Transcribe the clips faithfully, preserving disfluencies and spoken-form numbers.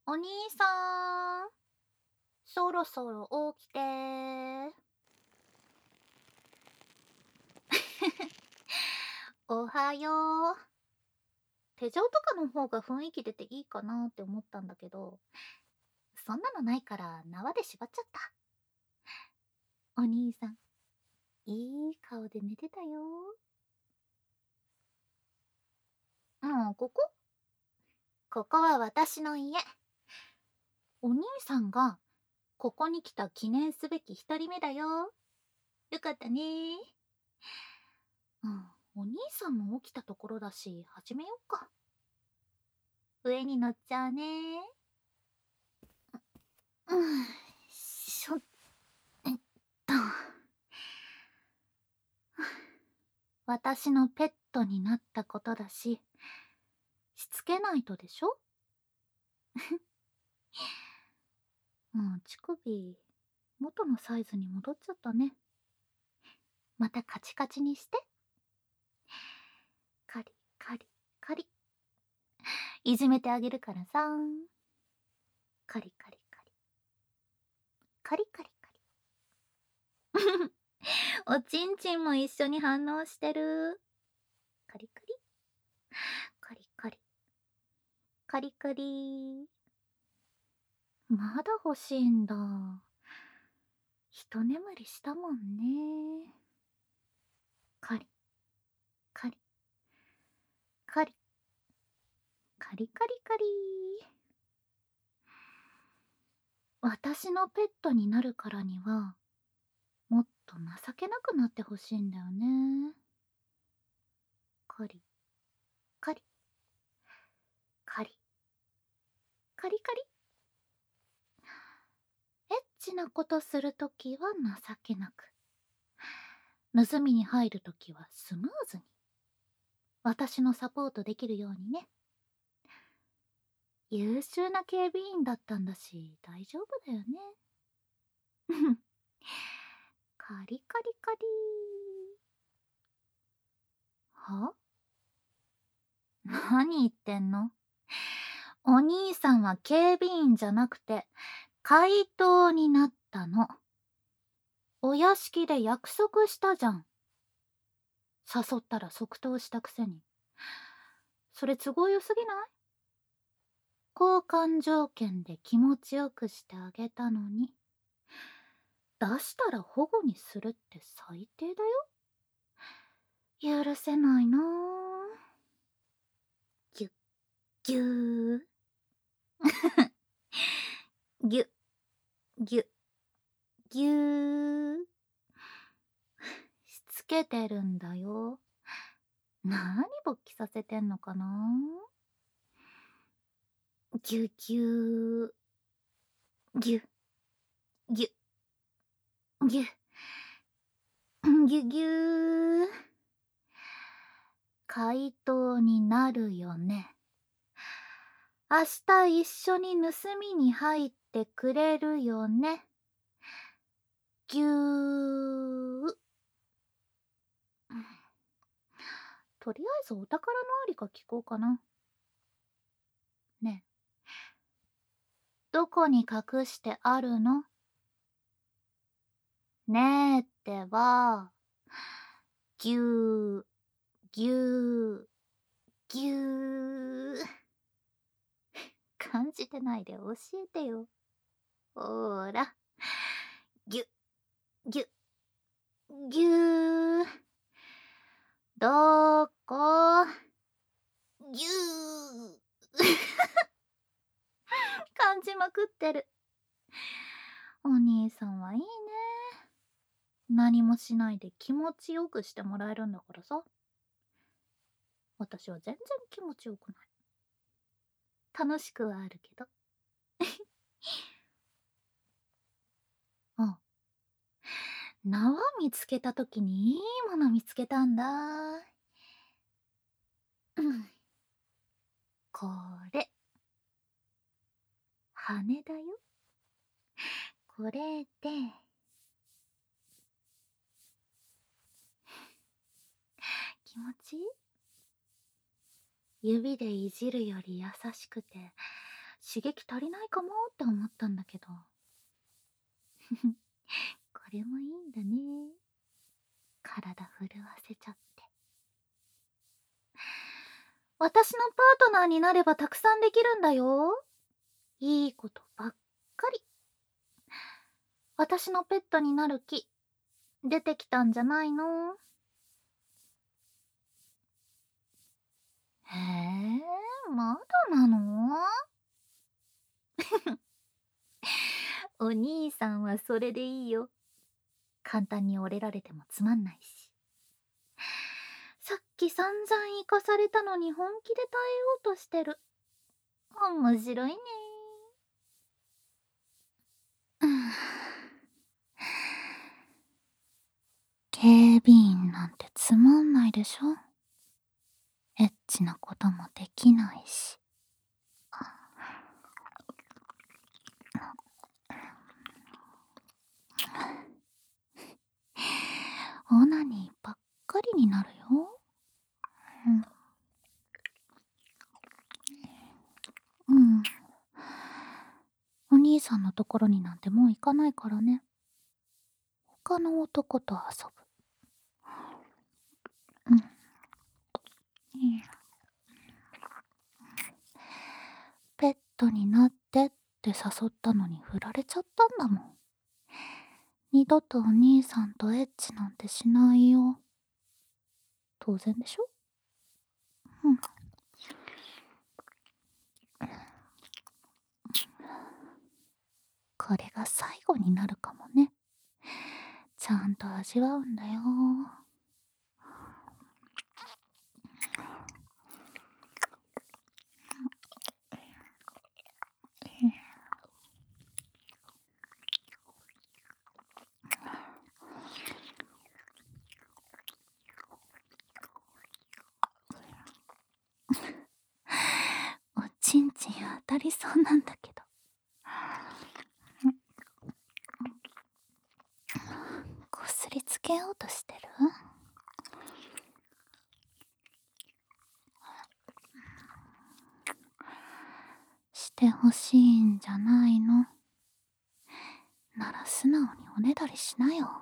お兄さん、そろそろ起きてー。おはよう。手錠とかの方が雰囲気出ていいかなって思ったんだけど、そんなのないから縄で縛っちゃった。お兄さん、いい顔で寝てたよ。もうここここは私の家。お兄さんがここに来た記念すべき一人目だよ。よかったね。うん、お兄さんも起きたところだし、始めよっか。上に乗っちゃうね。うん、しょ、えっと。私のペットになったことだし、しつけないとでしょ。もう乳首、元のサイズに戻っちゃったね。またカチカチにして。カリカリカリ。いじめてあげるからさ。カリカリカリ。カリカリカリ。おちんちんも一緒に反応してる。カリカリ。カリカリ。カリカリ。まだ欲しいんだ。一眠りしたもんね。カリ。カリ。カリ。カリカリカリ。私のペットになるからには、もっと情けなくなってほしいんだよね。カリ。カリ。カリ。カリカリ。エッチなことするときは情けなく。盗みに入るときはスムーズに。私のサポートできるようにね。優秀な警備員だったんだし、大丈夫だよね。カリカリカリ。は？何言ってんの？お兄さんは警備員じゃなくて、怪盗になったの。お屋敷で約束したじゃん。誘ったら即答したくせに。それ都合良すぎない？交換条件で気持ちよくしてあげたのに。出したら保護にするって最低だよ。許せないなぁ。ぎゅっぎゅー。ぎゅっぎゅっぎゅー。しつけてるんだよ。なに勃起させてんのかな。ぎゅぎゅー。ぎゅぎゅぎゅぎゅぎゅー。怪盗になるよね。明日一緒に盗みに入ってくれるよね。ぎゅー。とりあえずお宝のありか聞こうかな。ねえ、どこに隠してあるの？ねえってば。ぎゅー、ぎゅー、ぎゅー。感じてないで教えてよ。ほーら。ぎゅ、ぎゅ、ぎゅー。どこ？ぎゅー。感じまくってる。お兄さんはいいね。何もしないで気持ちよくしてもらえるんだからさ。私は全然気持ちよくない。楽しくはあるけど。あ、縄見つけたときにいいもの見つけたんだ。うん。これ。羽だよ。これで。気持ちいい？指でいじるより優しくて、 刺激足りないかもって思ったんだけど。これもいいんだね。体震わせちゃって。私のパートナーになればたくさんできるんだよ。いいことばっかり。私のペットになる気、出てきたんじゃないの？へえ、まだなの？お兄さんはそれでいいよ。簡単に折れられてもつまんないし。さっき散々生かされたのに本気で耐えようとしてる。面白いね。うん。警備員なんてつまんないでしょ。エッチなこともできないし。オナニーばっかりになるよ。うん。うん。お兄さんのところになんてもう行かないからね。他の男と遊ぶ。うん。いい。ペットになってって誘ったのに振られちゃったんだもん。二度とお兄さんとエッチなんてしないよ。当然でしょ？うん。これが最後になるかもね。ちゃんと味わうんだよ。おちんちん当たりそうなんだけど。こすりつけようとしてる？してほしいんじゃないの？なら素直におねだりしなよ。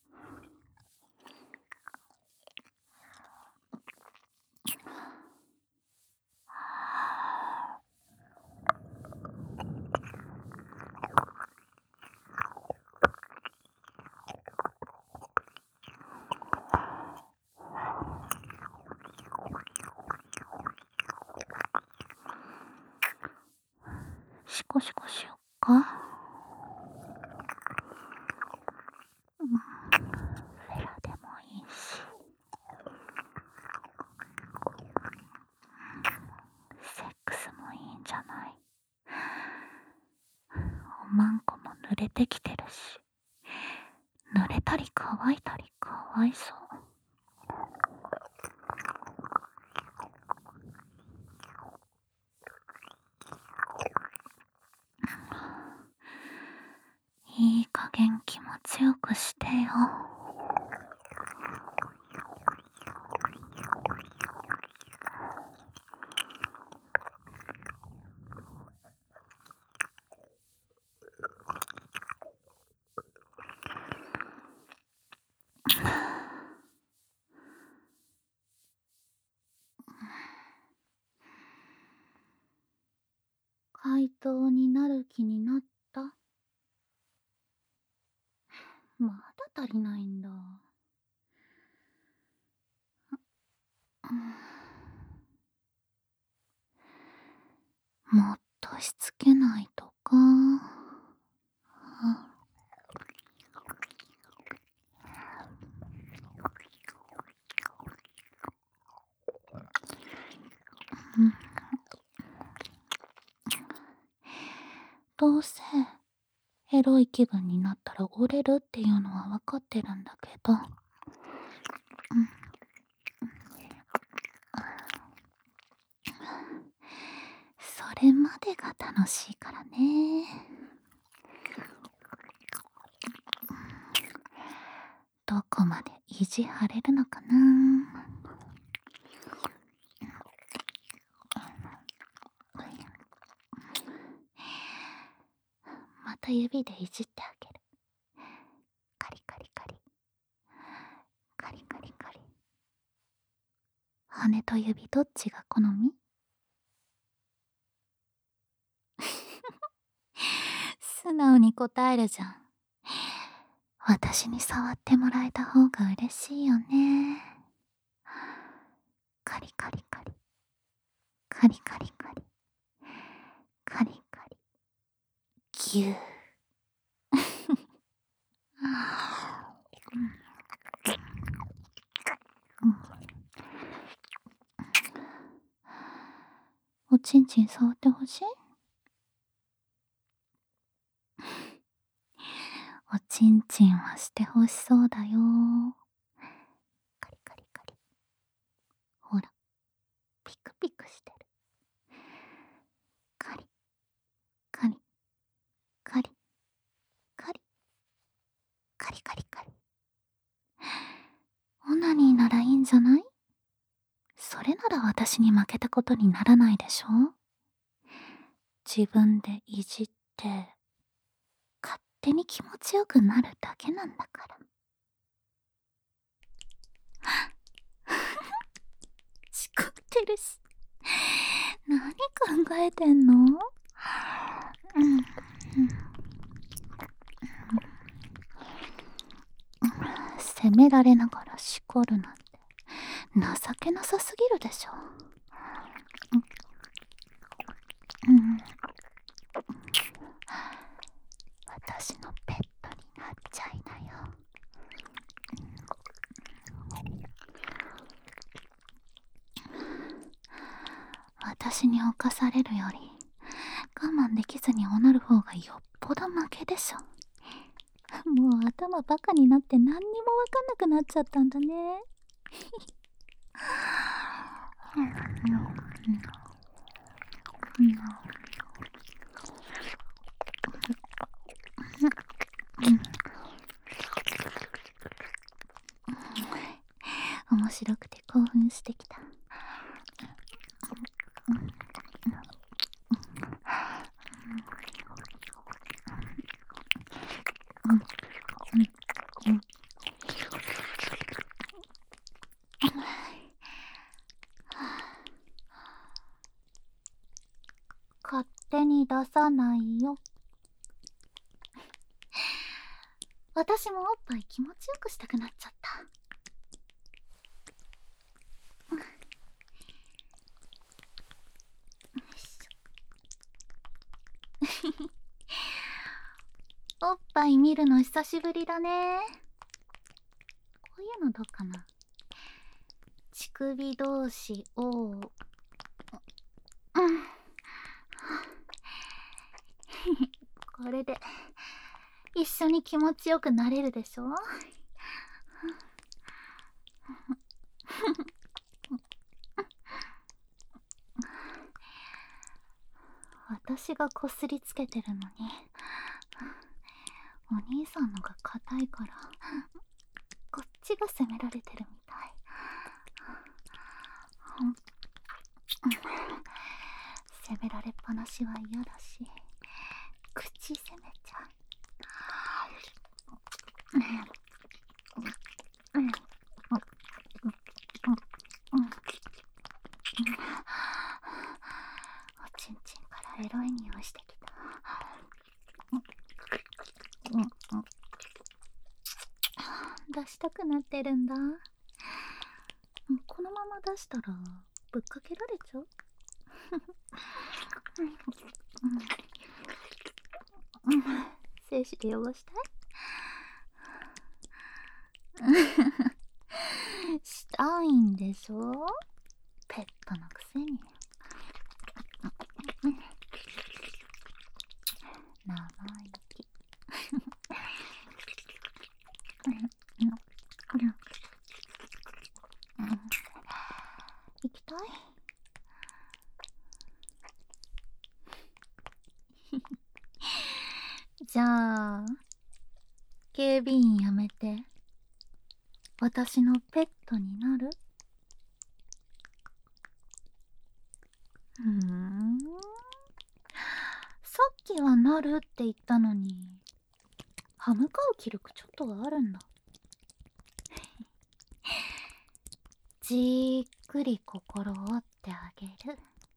シコシコしよっか。うん。フェラでもいいし。セックスもいいんじゃない？おまんこも濡れてきてるし。濡れたり乾いたりかわいそう。いい加減気持ちよくしてよ。怪盗になる気になった？まだ足りないんだ。もっとしつけないとか。うん。どうせエロい気分になったら折れるっていうのは分かってるんだけど、うん、それまでが楽しいからね。どこまで意地張れるのかな。 と指でいじってあげる。カリカリカリ。カリカリカリ。羽と指どっちが好み？素直に答えるじゃん。私に触ってもらえた方が嬉しいよね。カリカリカリ。カリカリカリ。カリカリ。ギュー。おちんちん触ってほしい？おちんちんはしてほしそうだよ。カリカリカリ。ほら、ピクピクしてる。カリ、カリ、カリ、カリ、カリカリカリ。オナニーならいいんじゃない？それなら私に負けたことにならないでしょ？自分でいじって、勝手に気持ちよくなるだけなんだから。しこってるし。何考えてんの？うん、うん、責められながらしこるなんて情けなさすぎるでしょ。うん、うん、私のペットになっちゃいなよ。私に侵されるより我慢できずにおなる方がよっぽど負けでしょ。もう頭バカになって何にもわかんなくなっちゃったんだね。面白くて興奮してきた。勝手に出さないよ。私もおっぱい気持ちよくしたくなっちゃった。おっぱい見るの久しぶりだね。こういうのどうかな。乳首同士を、うん、これで一緒に気持ちよくなれるでしょ。私がこすりつけてるのにお兄さんのが硬いからこっちが責められてるみたい。責められっぱなしは嫌だし口責めちゃう。おちんちんからエロい匂いしてきた。出したくなってるんだ。このまま出したらぶっかけられちゃう。精子で汚したい？したいんでしょ？ペットのくせに。生意気。行きたい？じゃあ警備員やめて私のペットになる？うーん、さっきはなるって言ったのに、歯向かう気力ちょっとはあるんだ。じーっくり心を折ってあげる。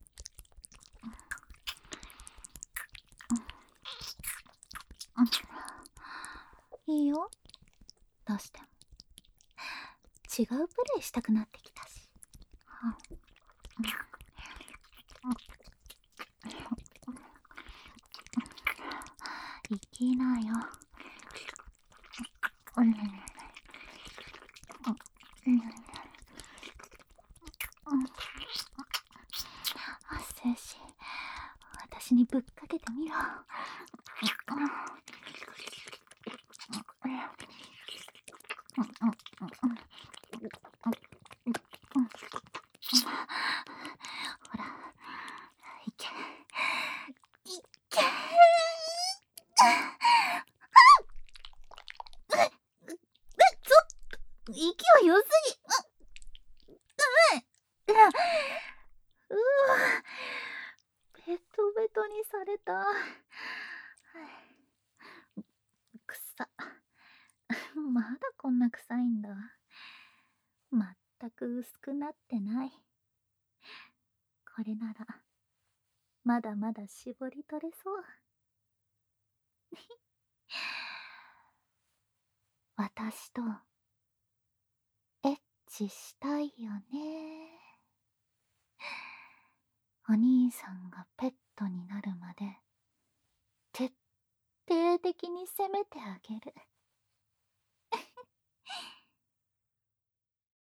いいよ、どうしても。違うプレイしたくなってきたし。行きなよ。精子、私にぶっかけてみろ。ほら、いけ、いけー。え、ちょっと、勢い良すぎ。う、う、うわ、ベトベトにされた。くさ。まだこんな臭いんだ。まったく薄くなってない。これならまだまだ絞り取れそう。私とエッチしたいよね。お兄さんがペットになるまで徹底的に責めてあげる。